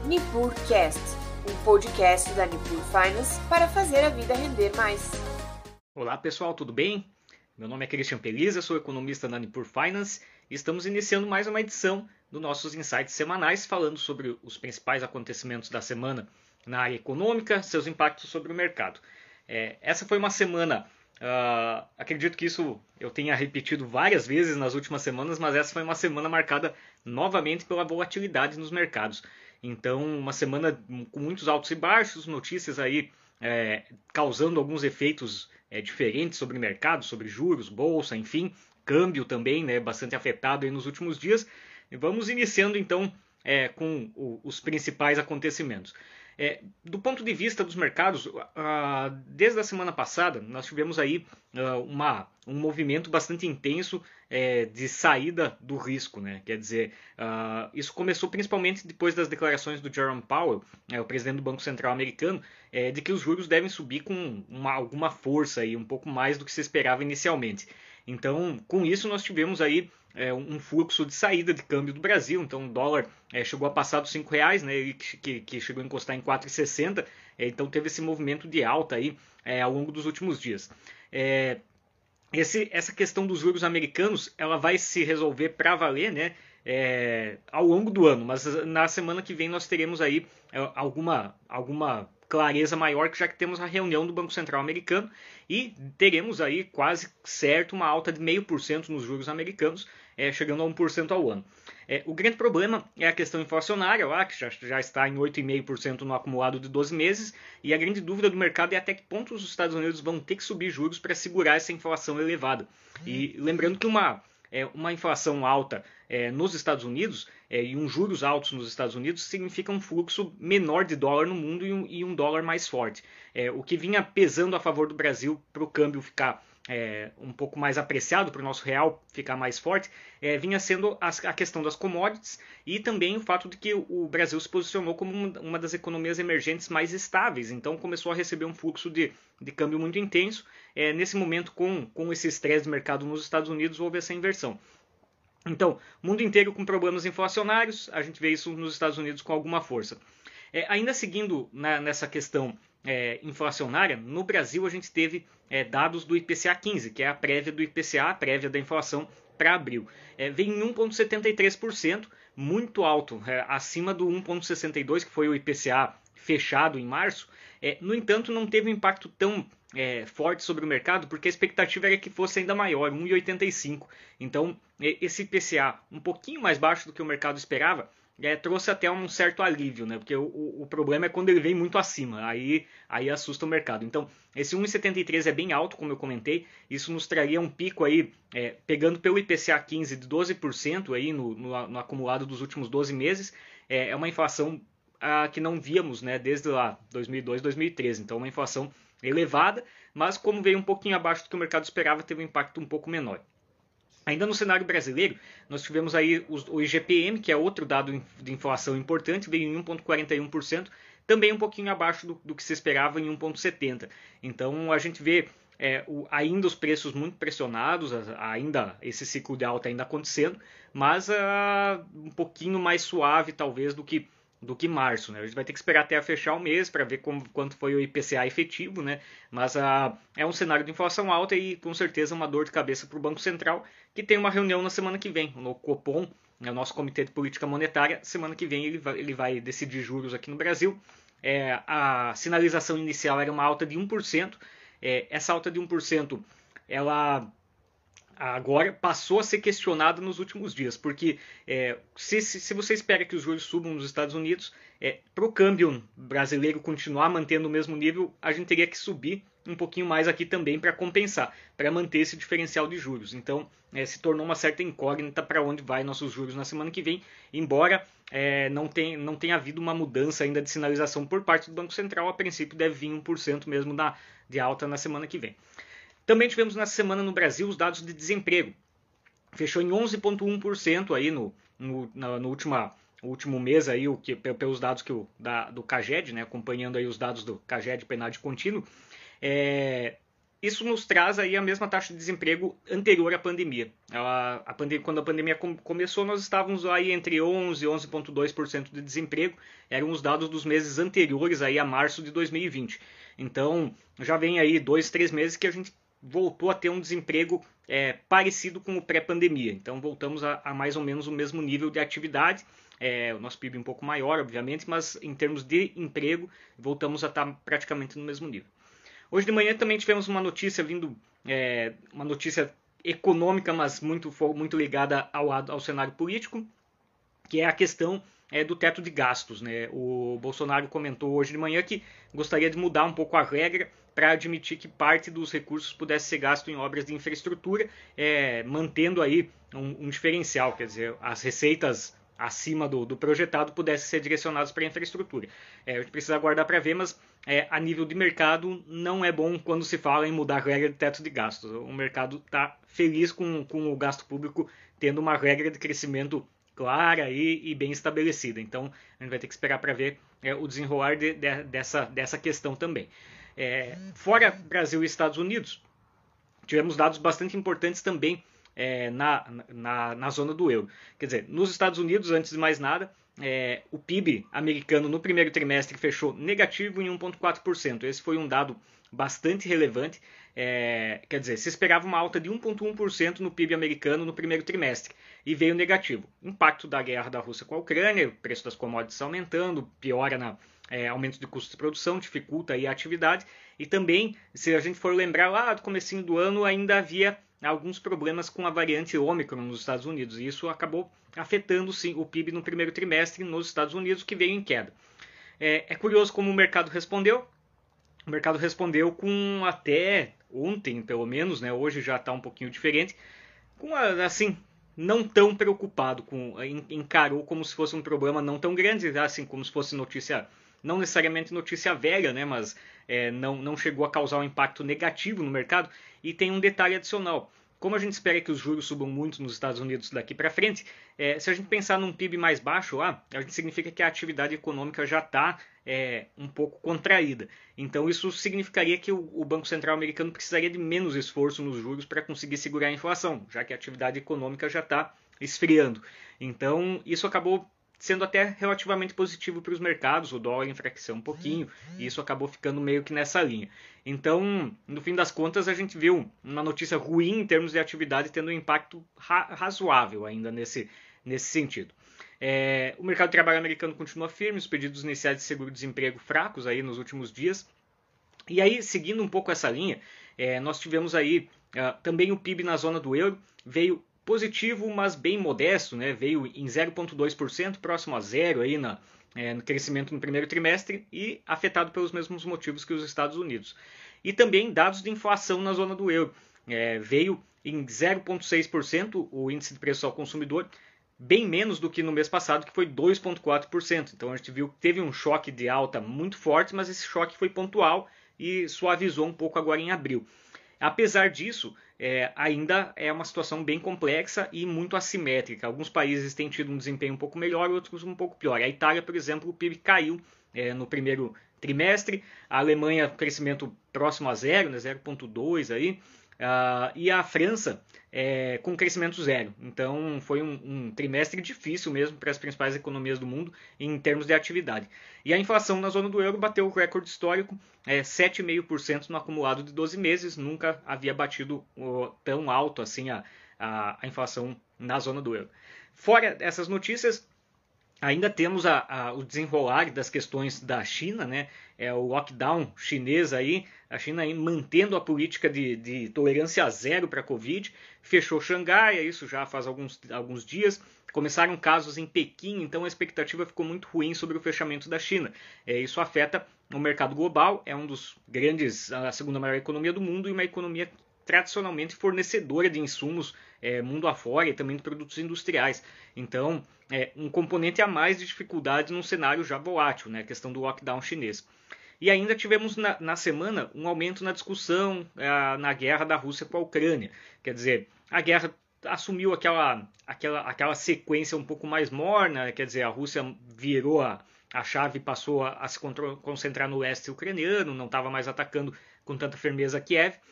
NipurCast, um podcast da Nipur Finance para fazer a vida render mais. Olá pessoal, tudo bem? Meu nome é Christian Peliza, sou economista na Nipur Finance e estamos iniciando mais uma edição dos nossos insights semanais falando sobre os principais acontecimentos da semana na área econômica, seus impactos sobre o mercado. Essa foi uma semana, acredito que isso eu tenha repetido várias vezes nas últimas semanas, mas essa foi uma semana marcada novamente pela volatilidade nos mercados. Então, uma semana com muitos altos e baixos, notícias aí causando alguns efeitos diferentes sobre o mercado, sobre juros, bolsa, enfim, câmbio também, né, bastante afetado aí nos últimos dias. E vamos iniciando então com os principais acontecimentos. Do ponto de vista dos mercados, desde a semana passada nós tivemos aí um movimento bastante intenso de saída do risco, né? Quer dizer, isso começou principalmente depois das declarações do Jerome Powell, o presidente do Banco Central americano, de que os juros devem subir com alguma força, aí, um pouco mais do que se esperava inicialmente. Então, com isso, nós tivemos aí um fluxo de saída de câmbio do Brasil. Então, o dólar chegou a passar dos R$5, né, que chegou a encostar em 4,60. Então, teve esse movimento de alta aí ao longo dos últimos dias. Essa questão dos juros americanos, ela vai se resolver para valer, né, ao longo do ano. Mas na semana que vem nós teremos aí alguma clareza maior, já que temos a reunião do Banco Central americano e teremos aí quase certo uma alta de 0,5% nos juros americanos, chegando a 1% ao ano. O grande problema é a questão inflacionária, lá, que já está em 8,5% no acumulado de 12 meses, e a grande dúvida do mercado é até que ponto os Estados Unidos vão ter que subir juros para segurar essa inflação elevada. E lembrando que uma inflação alta nos Estados Unidos e juros altos nos Estados Unidos significa um fluxo menor de dólar no mundo e um dólar mais forte. O que vinha pesando a favor do Brasil para o câmbio ficar um pouco mais apreciado, para o nosso real ficar mais forte, vinha sendo a questão das commodities e também o fato de que o Brasil se posicionou como uma das economias emergentes mais estáveis, então começou a receber um fluxo de câmbio muito intenso. Nesse momento, com esse estresse de mercado nos Estados Unidos, houve essa inversão. Então, mundo inteiro com problemas inflacionários, a gente vê isso nos Estados Unidos com alguma força. Ainda seguindo nessa questão inflacionária, no Brasil a gente teve dados do IPCA 15, que é a prévia do IPCA, a prévia da inflação para abril. Veio em 1,73%, muito alto, acima do 1,62%, que foi o IPCA fechado em março. No entanto, não teve um impacto tão forte sobre o mercado, porque a expectativa era que fosse ainda maior, 1,85%. Então, esse IPCA um pouquinho mais baixo do que o mercado esperava, trouxe até um certo alívio, né? Porque o problema é quando ele vem muito acima, aí assusta o mercado. Então, esse 1,73 é bem alto, como eu comentei, isso nos traria um pico aí, pegando pelo IPCA 15 de 12% aí no acumulado dos últimos 12 meses, é uma inflação que não víamos, né, desde lá 2002, 2013, então uma inflação elevada, mas como veio um pouquinho abaixo do que o mercado esperava, teve um impacto um pouco menor. Ainda no cenário brasileiro, nós tivemos aí o IGPM, que é outro dado de inflação importante, veio em 1,41%, também um pouquinho abaixo do que se esperava, em 1,70%. Então a gente vê ainda os preços muito pressionados, ainda esse ciclo de alta ainda acontecendo, mas um pouquinho mais suave talvez do que março, né? A gente vai ter que esperar até fechar o mês para ver quanto foi o IPCA efetivo, né? Mas é um cenário de inflação alta e com certeza uma dor de cabeça para o Banco Central, que tem uma reunião na semana que vem, no Copom, o nosso Comitê de Política Monetária. Semana que vem ele vai decidir juros aqui no Brasil. A sinalização inicial era uma alta de 1%. Essa alta de 1%, ela agora passou a ser questionada nos últimos dias, porque se você espera que os juros subam nos Estados Unidos, para o câmbio brasileiro continuar mantendo o mesmo nível, a gente teria que subir um pouquinho mais aqui também para compensar, para manter esse diferencial de juros. Então, se tornou uma certa incógnita para onde vai nossos juros na semana que vem, embora não tenha havido uma mudança ainda de sinalização por parte do Banco Central. A princípio deve vir 1% mesmo de alta na semana que vem. Também tivemos nessa semana no Brasil os dados de desemprego. Fechou em 11,1% aí no último mês, aí, pelos dados do CAGED, né, acompanhando aí os dados do CAGED, PNAD contínuo. isso nos traz aí a mesma taxa de desemprego anterior à pandemia. Quando a pandemia começou, nós estávamos aí entre 11 e 11,2% de desemprego. Eram os dados dos meses anteriores aí a março de 2020. Então, já vem aí 2, 3 meses que a gente voltou a ter um desemprego parecido com o pré-pandemia. Então, voltamos a mais ou menos o mesmo nível de atividade. O nosso PIB um pouco maior, obviamente, mas em termos de emprego, voltamos a estar praticamente no mesmo nível. Hoje de manhã também tivemos uma notícia uma notícia econômica, mas muito ligada ao cenário político, que é a questão do teto de gastos, né? O Bolsonaro comentou hoje de manhã que gostaria de mudar um pouco a regra para admitir que parte dos recursos pudesse ser gasto em obras de infraestrutura, mantendo aí um diferencial, quer dizer, as receitas acima do projetado pudessem ser direcionadas para a infraestrutura. A gente precisa aguardar para ver, mas a nível de mercado não é bom quando se fala em mudar a regra de teto de gastos. O mercado está feliz com o gasto público tendo uma regra de crescimento clara e bem estabelecida. Então a gente vai ter que esperar para ver o desenrolar dessa questão também. Fora Brasil e Estados Unidos, tivemos dados bastante importantes também na zona do euro. Quer dizer, nos Estados Unidos, antes de mais nada, o PIB americano no primeiro trimestre fechou negativo em 1,4%. Esse foi um dado bastante relevante. Quer dizer, se esperava uma alta de 1,1% no PIB americano no primeiro trimestre e veio negativo. Impacto da guerra da Rússia com a Ucrânia, o preço das commodities aumentando, piora aumento de custos de produção, dificulta aí a atividade. E também, se a gente for lembrar lá do comecinho do ano, ainda havia alguns problemas com a variante Ômicron nos Estados Unidos. E isso acabou afetando sim o PIB no primeiro trimestre nos Estados Unidos, que veio em queda. É curioso como o mercado respondeu. O mercado respondeu com até ontem, pelo menos, né? Hoje já está um pouquinho diferente, com assim, não tão preocupado, encarou como se fosse um problema não tão grande, assim, como se fosse notícia, não necessariamente notícia velha, né? Mas não chegou a causar um impacto negativo no mercado. E tem um detalhe adicional. Como a gente espera que os juros subam muito nos Estados Unidos daqui para frente, se a gente pensar num PIB mais baixo lá, a gente significa que a atividade econômica já está um pouco contraída. Então isso significaria que o Banco Central americano precisaria de menos esforço nos juros para conseguir segurar a inflação, já que a atividade econômica já está esfriando. Então isso acabou sendo até relativamente positivo para os mercados, o dólar enfraqueceu um pouquinho, e isso acabou ficando meio que nessa linha. Então, no fim das contas, a gente viu uma notícia ruim em termos de atividade tendo um impacto razoável ainda nesse sentido. O mercado de trabalho americano continua firme, os pedidos iniciais de seguro-desemprego fracos aí nos últimos dias. E aí, seguindo um pouco essa linha, nós tivemos aí também o PIB na zona do euro, veio positivo, mas bem modesto, né? Veio em 0,2%, próximo a zero aí no crescimento no primeiro trimestre e afetado pelos mesmos motivos que os Estados Unidos. E também dados de inflação na zona do euro. Veio em 0,6% o índice de preço ao consumidor, bem menos do que no mês passado, que foi 2,4%. Então a gente viu que teve um choque de alta muito forte, mas esse choque foi pontual e suavizou um pouco agora em abril. Apesar disso, ainda é uma situação bem complexa e muito assimétrica. Alguns países têm tido um desempenho um pouco melhor, outros um pouco pior. A Itália, por exemplo, o PIB caiu no primeiro trimestre. A Alemanha, crescimento próximo a zero, né, 0,2 aí. E a França com crescimento zero. Então foi um trimestre difícil mesmo para as principais economias do mundo em termos de atividade. E a inflação na zona do euro bateu o recorde histórico, 7,5% no acumulado de 12 meses. Nunca havia batido tão alto assim a inflação na zona do euro. Fora essas notícias, ainda temos o desenrolar das questões da China, né? O lockdown chinês aí, a China aí mantendo a política de tolerância zero para a Covid, fechou Xangai, isso já faz alguns dias, começaram casos em Pequim, então a expectativa ficou muito ruim sobre o fechamento da China. Isso afeta o mercado global, é um dos grandes, a segunda maior economia do mundo e uma economia tradicionalmente fornecedora de insumos mundo afora e também de produtos industriais. Então, um componente a mais de dificuldade num cenário já volátil, né, a questão do lockdown chinês. E ainda tivemos na semana um aumento na discussão na guerra da Rússia com a Ucrânia. Quer dizer, a guerra assumiu aquela sequência um pouco mais morna, quer dizer, a Rússia virou a chave e passou a se concentrar no leste ucraniano, não estava mais atacando com tanta firmeza Kiev.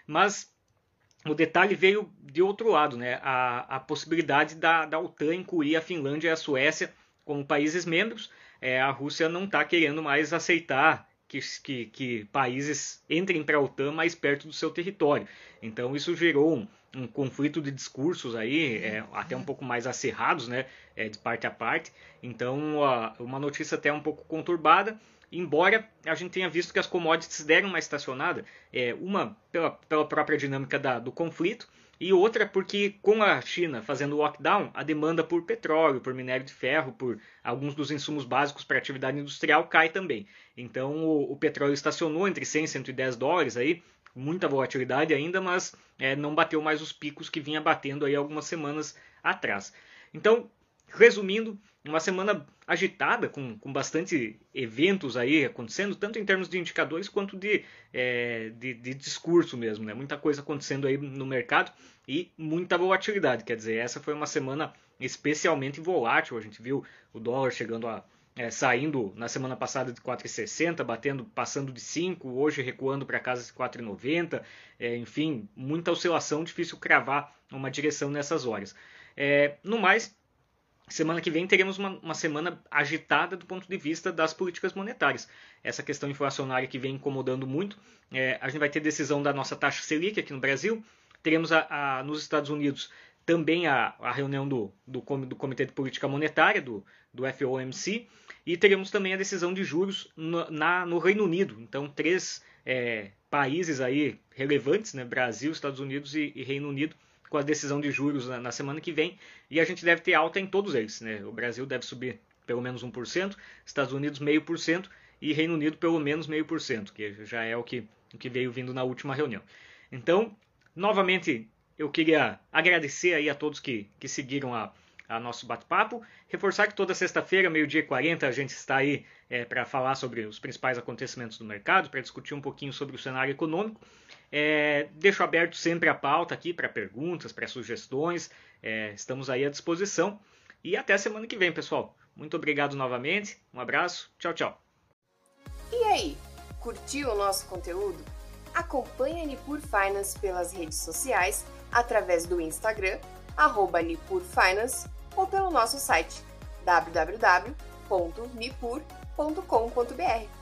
Mas o detalhe veio de outro lado, né? A possibilidade da OTAN incluir a Finlândia e a Suécia como países membros. A Rússia não está querendo mais aceitar que países entrem para a OTAN mais perto do seu território. Então isso gerou um conflito de discursos aí, até um pouco mais acirrados, né? De parte a parte. Então uma notícia até um pouco conturbada. Embora a gente tenha visto que as commodities deram uma estacionada, uma pela própria dinâmica do conflito, e outra porque com a China fazendo lockdown, a demanda por petróleo, por minério de ferro, por alguns dos insumos básicos para a atividade industrial cai também. Então o petróleo estacionou entre 100 e 110 dólares, aí, muita volatilidade ainda, mas não bateu mais os picos que vinha batendo aí algumas semanas atrás. Então, resumindo, uma semana agitada, com bastante eventos aí acontecendo, tanto em termos de indicadores quanto de discurso mesmo, né? Muita coisa acontecendo aí no mercado e muita volatilidade. Quer dizer, essa foi uma semana especialmente volátil. A gente viu o dólar chegando saindo na semana passada de 4,60, passando de 5, hoje recuando para casa de 4,90. Enfim, muita oscilação, difícil cravar uma direção nessas horas. No mais, semana que vem teremos uma semana agitada do ponto de vista das políticas monetárias. Essa questão inflacionária que vem incomodando muito. A gente vai ter decisão da nossa taxa Selic aqui no Brasil. Teremos nos Estados Unidos também a reunião do Comitê de Política Monetária, do FOMC. E teremos também a decisão de juros no Reino Unido. Então, 3 países aí relevantes, né? Brasil, Estados Unidos e Reino Unido, com a decisão de juros na semana que vem, e a gente deve ter alta em todos eles, né? O Brasil deve subir pelo menos 1%, Estados Unidos 0,5% e Reino Unido pelo menos 0,5%, que já é o que veio vindo na última reunião. Então, novamente, eu queria agradecer aí a todos que seguiram a nosso bate-papo, reforçar que toda sexta-feira, 12h40, a gente está aí para falar sobre os principais acontecimentos do mercado, para discutir um pouquinho sobre o cenário econômico. Deixo aberto sempre a pauta aqui para perguntas, para sugestões. Estamos aí à disposição. E até a semana que vem, pessoal. Muito obrigado novamente. Um abraço. Tchau, tchau. E aí, curtiu o nosso conteúdo? Acompanhe a Nipur Finance pelas redes sociais, através do Instagram, @nipurfinance, ou pelo nosso site www.nipur.com.br.